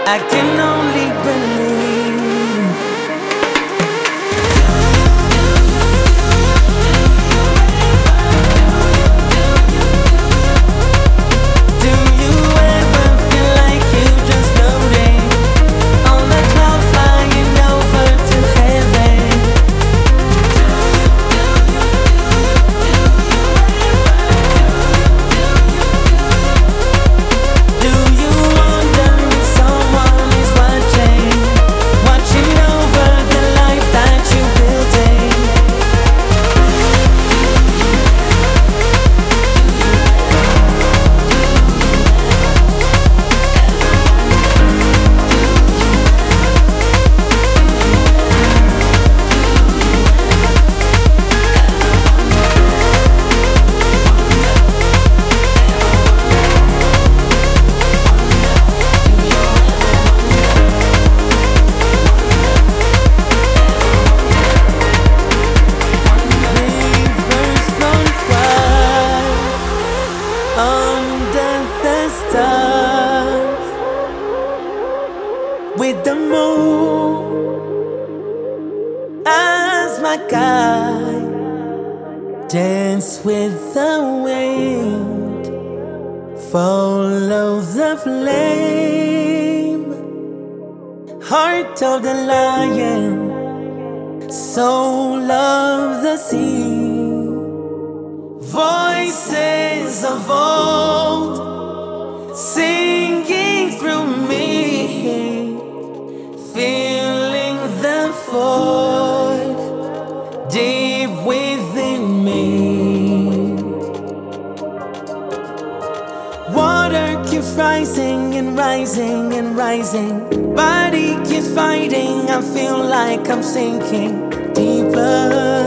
I can only believe. Do you ever feel like you just floating on the cloud flying over to heaven? Do you wonder if someone is watching over the life that you're building? Rivers run wild under the stars, with the moon as my guide. Dance with the wind, follow the flame. Heart of the lion, soul of the sea. Voices of old singing through me, feeling the void deep within me. Water keeps rising and rising and rising. Body keeps fighting, I feel like I'm sinking deeper.